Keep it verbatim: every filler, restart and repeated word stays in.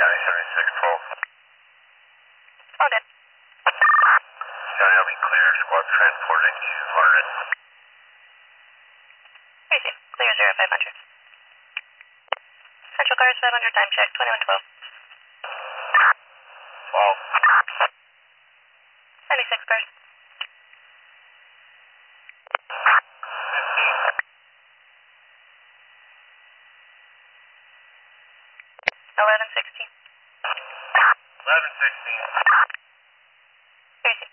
County seventy-six twelve. Oh, dead. County, I'll be clear. Squad transporting to Harden. Easy. Clear zero five hundred. Central cars five hundred, time check, twenty-one twelve. twelve. ninety-six cars. fifteen. eleven sixteen. eleven sixteen. Easy.